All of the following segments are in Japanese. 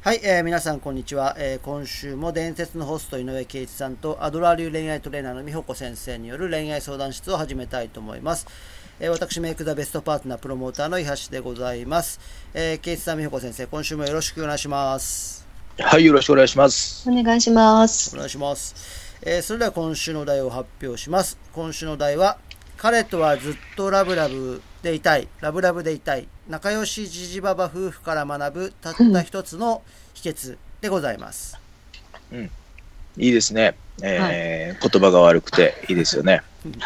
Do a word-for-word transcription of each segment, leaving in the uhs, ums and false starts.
はい、えー皆さんこんにちは、えー今週も伝説のホスト井上圭一さんとアドラー流恋愛トレーナーの美穂子先生による恋愛相談室を始めたいと思います。えー私メイクザベストパートナープロモーターの伊橋でございます。えー、圭一さん、美穂子先生、今週もよろしくお願いします。 はい、よろしくお願いします。 お願いします。 お願いします。えーそれでは今週の題を発表します。今週の題は、彼とはずっとラブラブでいたい、ラブラブでいたい、仲良しジジババ夫婦から学ぶたった一つの秘訣でございます。 うん、いいですね、えーはい、言葉が悪くていいですよね。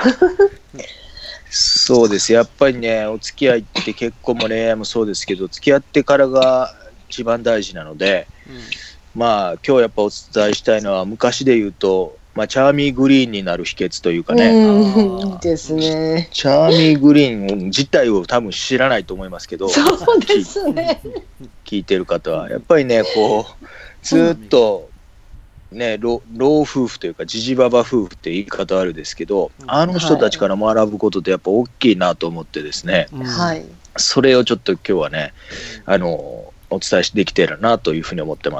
そうです、やっぱりね、お付き合いって結婚も恋愛もそうですけど、付き合ってからが一番大事なので、うん、まあ今日やっぱお伝えしたいのは、昔で言うとまあ、チャーミーグリーンになる秘訣というかね、 うんいいですね。 チャーミーグリーン自体を多分知らないと思いますけど、 そうですね。 聞いてる方はやっぱりね、こうずっとね、老老夫婦というかジジババ夫婦って言い方あるですけど、あの人たちから学ぶことってやっぱ大きいなと思ってですね、 はい、 それをちょっと今日はね、あのお伝えできてるなというふうに思ってます。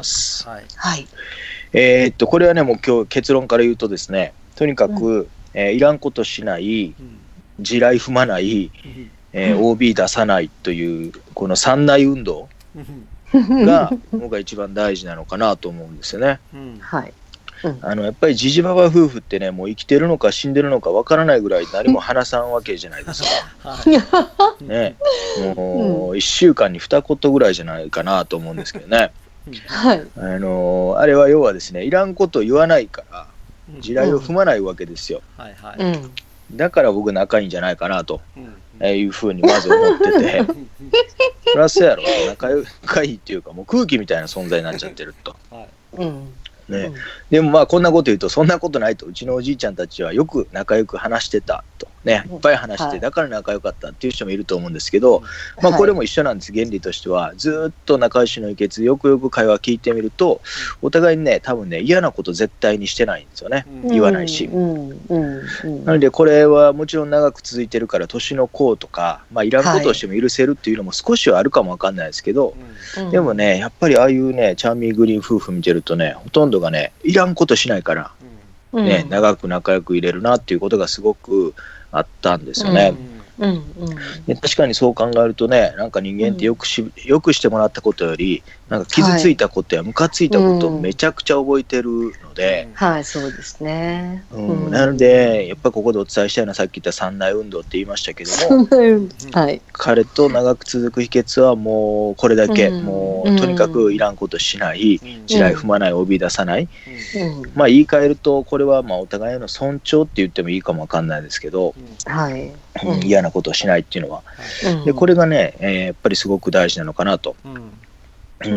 はい、 はいえー、っとこれはね、もう今日結論から言うとですね、とにかく、うんえー、いらんことしない、地雷踏まない、えー、オービー 出さないというこの三大運動が僕が一番大事なのかなと思うんですよね。 うんはいうん、 あのやっぱりジジババ夫婦ってね、もう生きてるのか死んでるのかわからないぐらい何も話さんわけじゃないですか。ね、もういっしゅうかんにに言ぐらいじゃないかなと思うんですけどね。 はい、 あのー、あれは要はですね、いらんこと言わないから地雷を踏まないわけですよ、 うんはいはい、 だから僕仲いいんじゃないかなと、うん、いうふうにまず思っててプラスやろ、仲良いっていうかもう空気みたいな存在になっちゃってると、はいうんねうん、でもまあこんなこと言うと、そんなことないと、うちのおじいちゃんたちはよく仲良く話してたとね、いっぱい話してだから仲良かったっていう人もいると思うんですけど、まあこれも一緒なんです。原理としてはずっと仲良しの秘訣、よくよく会話聞いてみると、お互いにね、多分ね、嫌なこと絶対にしてないんですよね、言わないし、なのでこれはもちろん長く続いてるから、年の功とか、まあいらんことをしても許せるっていうのも少しはあるかもわかんないですけど、でもね、やっぱりああいうね、チャーミーグリーン夫婦見てるとね、ほとんどがね、いらんことしないからね、うん、長く仲良くいれるなっていうことがすごくあったんですよね。うんうんうん、で確かにそう考えるとね、なんか人間ってよくし、うん、よくしてもらったことよりなんか傷ついたことやムカついたことをめちゃくちゃ覚えてるので、 はい、はい、そうですね、 うんうん、なのでやっぱりここでお伝えしたいのは、さっき言った三大運動って言いましたけども、はい、彼と長く続く秘訣はもうこれだけ、うん、もうとにかくいらんことしない、うん、地雷踏まない、帯出さない、うん、まあ言い換えるとこれはまあお互いの尊重って言ってもいいかもわかんないですけど、うん、はいうん、嫌なことをしないっていうのは、うん、でこれがね、えー、やっぱりすごく大事なのかなと、うんうん、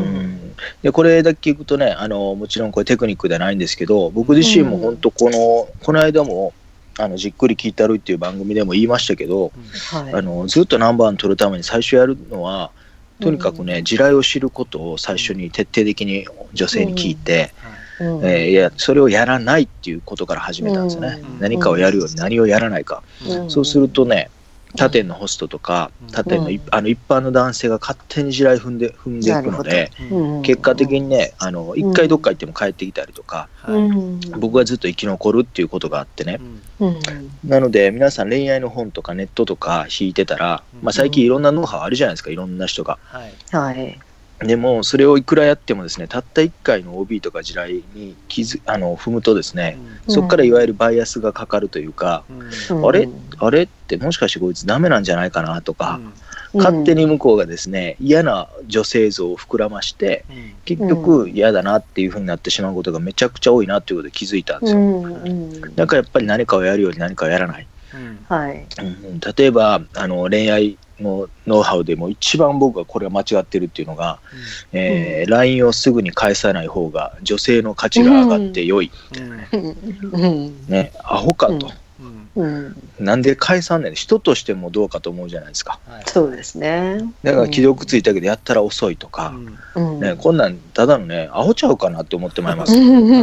でこれだけ聞くとね、あのもちろんこれテクニックではないんですけど、僕自身も本当この、うん、この間もあのじっくり聞いたるっていう番組でも言いましたけど、うんはい、あのずっとナンバーワン取るために最初やるのはとにかくね、うん、地雷を知ることを最初に徹底的に女性に聞いて、うんうんえー、いやそれをやらないっていうことから始めたんですよね、うん、何かをやるように何をやらないか、うん、そうするとね、他店のホストとか他店の、うん、あの一般の男性が勝手に地雷踏んで踏んでいくので、結果的にね、あの一回どっか行っても帰ってきたりとか、うん、僕がずっと生き残るっていうことがあってね、うん、なので皆さん恋愛の本とかネットとか引いてたら、まあ、最近いろんなノウハウあるじゃないですか、いろんな人が、はいはいでもそれをいくらやってもですね、たったいっかいの オービー とか地雷に気づあの踏むとですね、うん、そこからいわゆるバイアスがかかるというか、うん、あれあれってもしかしてこいつダメなんじゃないかなとか、うん、勝手に向こうがですね嫌な女性像を膨らまして、うん、結局嫌だなっていう風になってしまうことがめちゃくちゃ多いなっていうことで気づいたんですよ、うん、だからやっぱり何かをやるより何かをやらない、うんはいうん、例えばあの恋愛のノウハウでも一番僕がこれが間違ってるっていうのが、うんえー、ライン をすぐに返さない方が女性の価値が上がって良いみたいなね、うんね、アホかと、うん、なんで返さんねん、人としてもどうかと思うじゃないですか、 はい、そうですね、だから既読ついたけどやったら遅いとか、うんね、こんなんただのねアホちゃうかなって思ってまいります、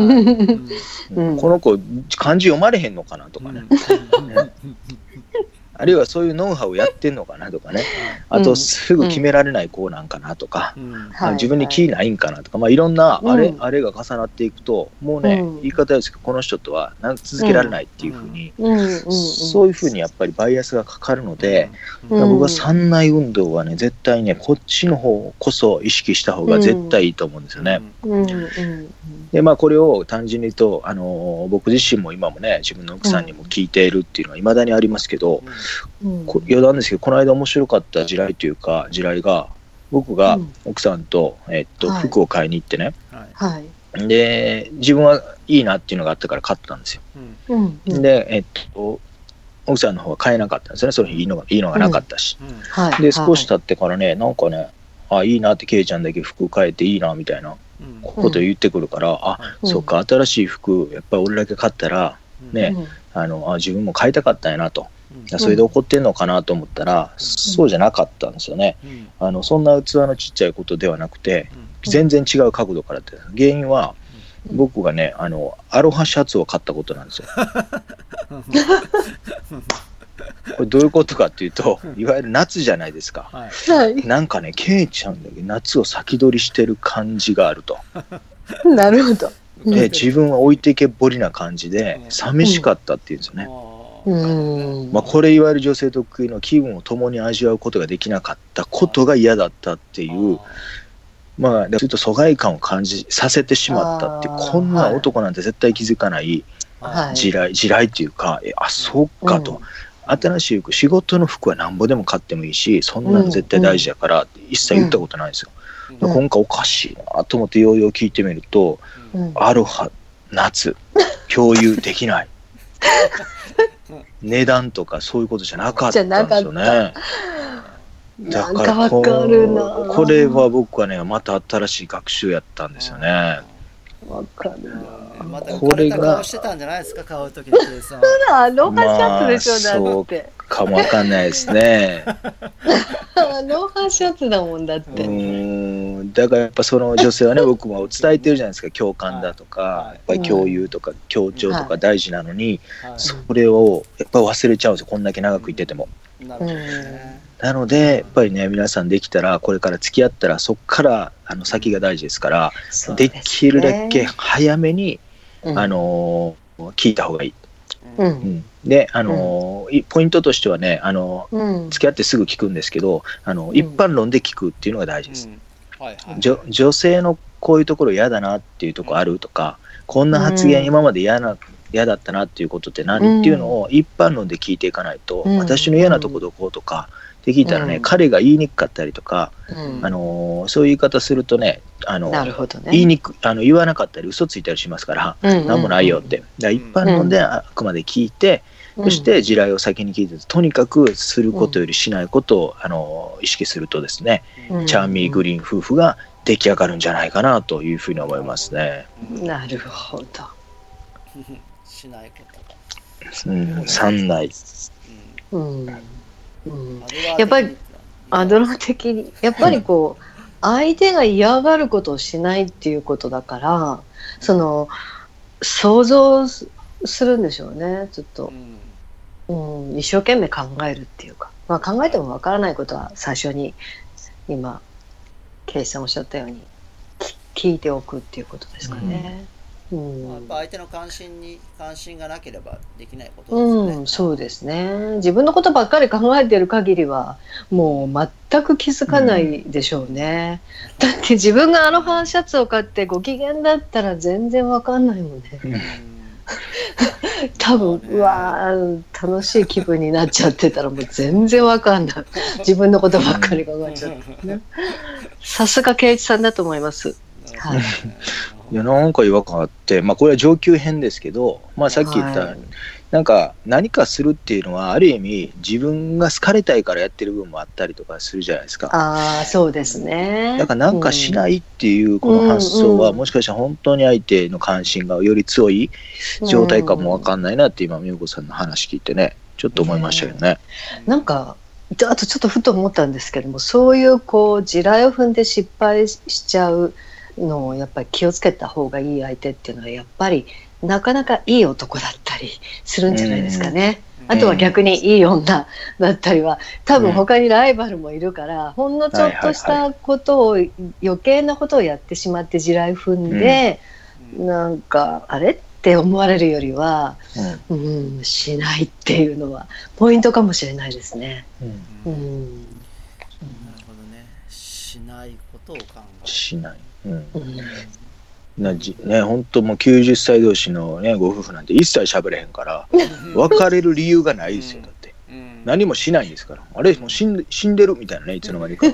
うん、この子漢字読まれへんのかなとかね、ねあるいはそういうノウハウをやってんのかなとかね、あとすぐ決められない子なんかなとか、うん、自分に気ないんかなとか、まあ、いろんなあれ、うん、あれが重なっていくともうね、うん、言い方ですけどこの人とは続けられないっていうふうに、うん、そういうふうにやっぱりバイアスがかかるので、うん、僕は三内運動はね絶対ねこっちの方こそ意識した方が絶対いいと思うんですよね。うんうん、でまあこれを単純に言うと、あのー、僕自身も今もね自分の奥さんにも聞いているっていうのは未だにありますけど、うん、余談ですけどこの間面白かった地雷というか地雷が僕が奥さんと、えっと、服を買いに行ってね、はい、で自分はいいなっていうのがあったから買ったんですよ、うんうん、で、えっと、奥さんの方は買えなかったんですよね。その日いいのが、いいのがなかったし、うんうんはい、で少し経ってからねなんかねあいいなってケイちゃんだけ服買えていいなみたいなことを言ってくるから、うん、あ、うん、そうか新しい服やっぱり俺だけ買ったらね、うん、あのあ自分も買いたかったんやなと、うん、それで怒ってんのかなと思ったら、うん、そうじゃなかったんですよね、うん、あのそんな器のちっちゃいことではなくて、うん、全然違う角度からって原因は、うん、僕がねあのアロハシャツを買ったことなんですよこれどういうことかっていうと、いわゆる夏じゃないですか、はい、なんかねケイちゃんだけ夏を先取りしてる感じがあるとなるほど。 で自分は置いてけぼりな感じで寂しかったっていうんですよね、うん、まあ、これいわゆる女性特有の気分を共に味わうことができなかったことが嫌だったっていう、まあちょっと疎外感を感じさせてしまったっていう、こんな男なんて絶対気づかない地雷、地雷っていうか、えあそうかと、うん、新しい服仕事の服はなんぼでも買ってもいいしそんなの絶対大事やからって一切言ったことないんですよ、うん、今回おかしいなと思ってようよう聞いてみると、うん、アロハ夏共有できない値段とかそういうことじゃなかったんですよね。だからこ、これは僕はねまた新しい学習やったんですよね。 わかるな。 またこれがしてたんじゃないですか買うときにケイさん。 アロハシャツでしょ、 まあ、 だって。 そうかもわかんないですね。 アロハシャツだもんだって。 うーんだからやっぱその女性はね僕も伝えてるじゃないですか、共感だとか、はい、やっぱり共有とか、うん、協調とか大事なのに、はい、それをやっぱ忘れちゃうんですよ、こんだけ長くいてても。なるほどね。なのでやっぱりね皆さんできたらこれから付き合ったらそっからあの先が大事ですから、で, ね、できるだけ早めに、うん、あの聞いた方がいい、うんうん、であの、うん、ポイントとしてはねあの、うん、付き合ってすぐ聞くんですけどあの、うん、一般論で聞くっていうのが大事です、うんはいはい、女, 女性のこういうところ嫌だなっていうところあるとか、こんな発言今まで嫌な嫌だったなっていうことって何、うん、っていうのを一般論で聞いていかないと、うん、私の嫌なとこどこうとかって聞いたらね、うん、彼が言いにくかったりとか、うんあのー、そういう言い方するとね、あのなるほどね、 言いにくあの言わなかったり嘘ついたりしますから、うんうんうん、なんもないよって。だから一般論であくまで聞いて、うん、そして地雷を先に聞いてとにかくすることよりしないことを、あのー、意識するとですね、うん、チャーミーグリーン夫婦が出来上がるんじゃないかなというふうに思いますね。 なるほど。 しないこと。 うん、三内。 うんうん、やっぱりアドラー的にやっぱりこう相手が嫌がることをしないっていうことだからその想像するんでしょうねちょっと、うんうん、一生懸命考えるっていうか、まあ、考えてもわからないことは最初に今ケイさんおっしゃったように聞いておくっていうことですかね、うんうんやっぱ相手の関心に関心がなければできないことですね、 うん、そうですね。自分のことばっかり考えてる限りはもう全く気づかないでしょうね、うん、だって自分がアロハシャツを買ってご機嫌だったら全然わかんないもんね、うん、多分、うわ楽しい気分になっちゃってたらもう全然わかんない自分のことばっかり考えちゃってねさすが圭一さんだと思います、はいいやなんか違和感あって、まあ、これは上級編ですけど、まあ、さっき言った、はい、なんか何かするっていうのはある意味自分が好かれたいからやってる部分もあったりとかするじゃないですか。 ああそうですね。 だからなんかしないっていうこの発想は、うん、もしかしたら本当に相手の関心がより強い状態かも分かんないなって今美代子さんの話聞いてねちょっと思いましたけどね。 ねなんかあとちょっとふと思ったんですけどもそういうこう地雷を踏んで失敗しちゃうのをやっぱり気をつけた方がいい相手っていうのはやっぱりなかなかいい男だったりするんじゃないですかね。 あとは逆にいい女だったりは多分他にライバルもいるから、うん、ほんのちょっとしたことを、はいはいはい、余計なことをやってしまって地雷踏んで、うん、なんかあれって思われるよりは、うんうん、しないっていうのはポイントかもしれないですね。うんうん、 なるほどね。しないことを考える。 しない。うんうんなじね、本当もうきゅうじゅっさい同士の、ね、ご夫婦なんて一切喋れへんから別れる理由がないですよ。だって何もしないんですから。あれもう死んで、死んでるみたいなね、いつの間にか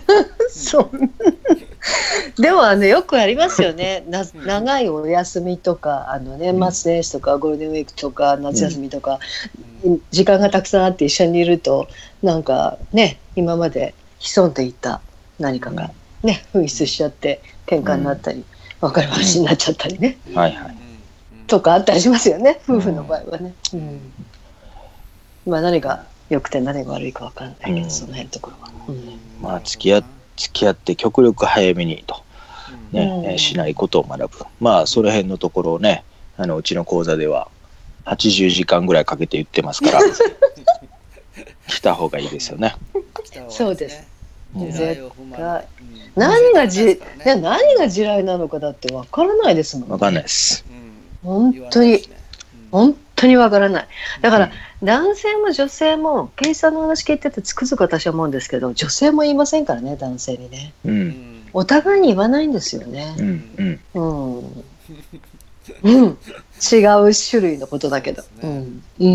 そうでもあのよくありますよね。な長いお休みとかあの年末年始とかゴールデンウィークとか夏休みとか、うん、時間がたくさんあって一緒にいるとなんかね今まで潜んでいた何かがね紛失しちゃって喧嘩になったり、うん別れ話になっちゃったりね、 うん、はいはいとかあったりしますよね夫婦の場合はね、うん、まあ何が良くて何が悪いか分かんないけど、うん、その辺のところは、うん、 まあ付き合付き合って極力早めにと、ねうん、しないことを学ぶまあその辺のところをねあのうちの講座でははちじゅうじかんぐらいかけて言ってますから来た方がいいですよね。 そうです絶対何がじ、何が地雷なのかだってわからないですもんね。 わからないです。 本当に、うん、本当にわからない。だから、うん、男性も女性もケイさんの話聞いててつくづく私は思うんですけど、女性も言いませんからね男性にね。うん、お互いに言わないんですよね。うんうんうん、うん、違う種類のことだけど。うん、うん、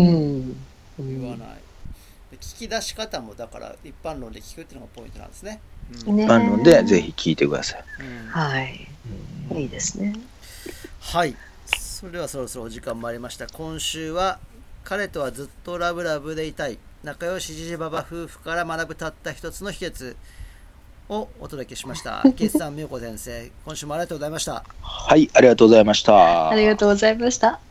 言わない。聞き出し方もだから一般論で聞くっていうのがポイントなんですね。 うん、一般論でぜひ聞いてください。 うん、はい、うん、いいですね。 はい、それではそろそろお時間もありました。今週は彼とはずっとラブラブでいたい仲良しじじばば夫婦から学ぶたった一つの秘訣をお届けしました。決算美代子先生、今週もありがとうございました。 はい、ありがとうございました。 ありがとうございました。